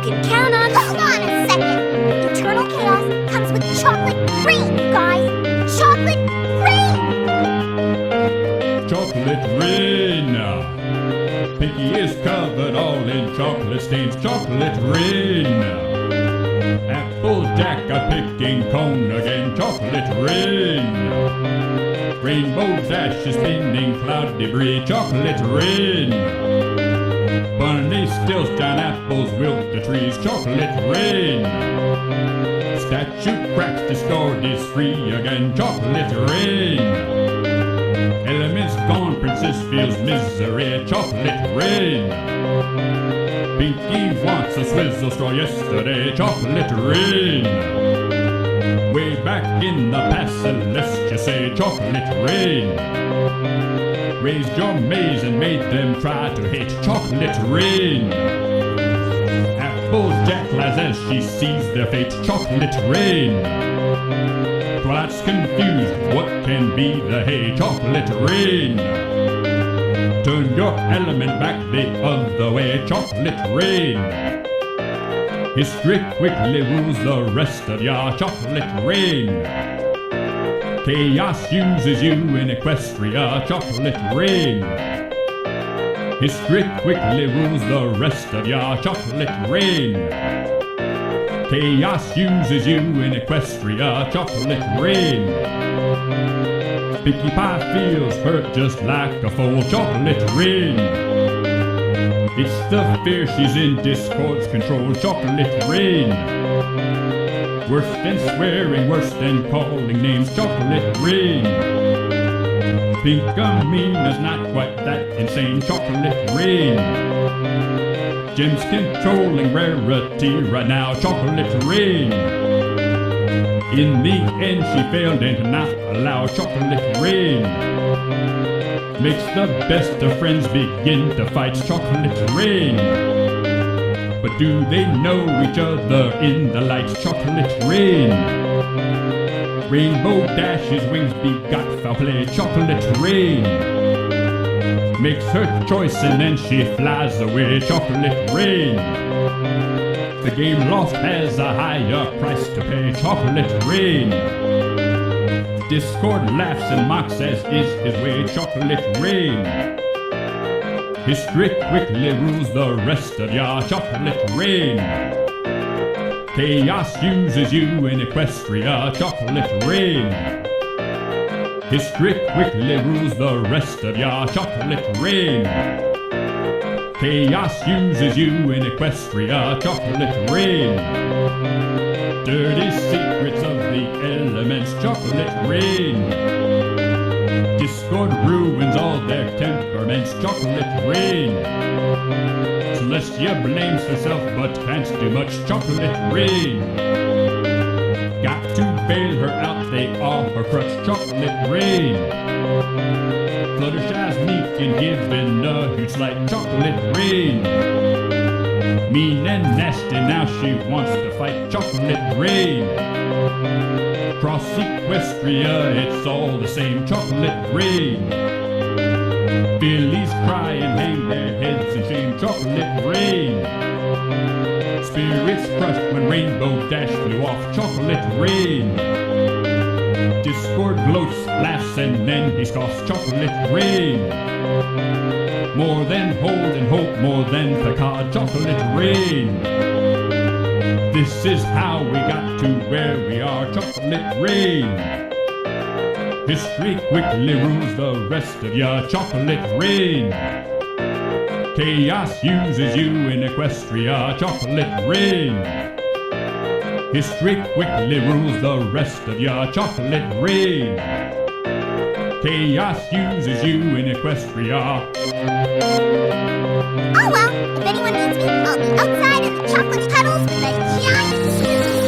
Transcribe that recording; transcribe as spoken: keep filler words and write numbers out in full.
can count on... Hold on a second. Eternal Chaos comes with chocolate rain, you guys. Chocolate rain! Chocolate rain. Pinky is covered all in chocolate stains. Chocolate rain. Applejack a picking cone again. Chocolate rain. Rainbow Dash is spinning cloud debris. Chocolate rain. Bunny steals giant apples, wilt the trees. Chocolate rain. Statue cracks, Discord is free again. Chocolate rain. Elements gone, Princess feels misery. Chocolate rain. Pinky wants a swizzle straw yesterday. Chocolate rain. Way back in the past, Celestia say chocolate rain. Raised your maze and made them try to hate. Chocolate rain. Applejack lies as she sees their fate. Chocolate rain. Twilight's confused, what can be the hay? Chocolate rain. Turn your element back the other way. Chocolate rain. History quickly rules the rest of ya. Chocolate rain. Chaos uses you in Equestria. Chocolate rain. History quickly rules the rest of ya. Chocolate rain. Chaos uses you in Equestria. Chocolate rain. Pinkie Pie feels hurt just like a foal. Chocolate rain. It's the fear she's in Discord's control. Chocolate rain. Worse than swearing, worse than calling names. Chocolate rain. Pinkamina's not quite that insane. Chocolate rain. Jim's controlling rarity right now. Chocolate rain. In the end she failed and not allow. Chocolate rain. Makes the best of friends begin to fight. Chocolate rain. But do they know each other in the lights? Chocolate rain. Rainbow Dash's wings begot foul play. Chocolate rain. Makes her choice and then she flies away. Chocolate rain. The game lost has a higher price to pay. Chocolate rain. Discord laughs and mocks as is his way. Chocolate rain. History quickly rules the rest of ya. Chocolate rain. Chaos uses you in Equestria. Chocolate rain. History quickly rules the rest of ya. Chocolate rain. Chaos uses you in Equestria. Chocolate rain. Dirty secrets of the elements. Chocolate rain. Discord ruins all their temperaments. Chocolate rain. Celestia blames herself but can't do much. Chocolate rain. Got to bail her out, they are her crutch. Chocolate rain. Fluttershy's meek and giving a huge slight. Chocolate rain. Mean and nasty, now she wants to fight. Chocolate rain. Cross Equestria, it's all the same. Chocolate rain. Billies cry and hang their heads in shame. Chocolate rain. Spirits crushed when Rainbow Dash flew off. Chocolate rain. Discord gloats, laughs, and then he scoffs. Chocolate rain. More than hold and hope, more than Picard. Chocolate rain. This is how we got to where we are. Chocolate rain. History quickly rules the rest of ya. Chocolate rain. Chaos uses you in Equestria. Chocolate rain. History quickly rules the rest of ya. Chocolate rain. Chaos uses you in Equestria. Oh well, if anyone needs me, I'll be outside in the chocolate puddles with a giant